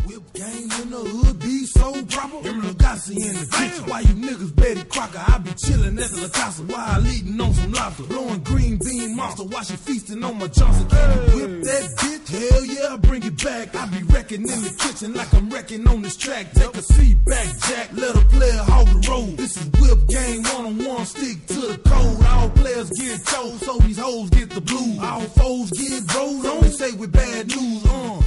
Whip game in the hood be so proper. Remember Lagasse in the kitchen. Why you niggas Betty Crocker? I be chillin' at the La Casa while eating on some lobster. Blowing green bean monster while she feasting on my Johnson. Can you whip that bitch? Hell yeah, I bring it back. I be wrecking in the kitchen like I'm wrecking on this track. Take a seat back, Jack. Let a player hog the road. This is whip game one-on-one. Stick to the code. All players get chose, so these hoes get the blues. All foes get rolled on. They say with bad news.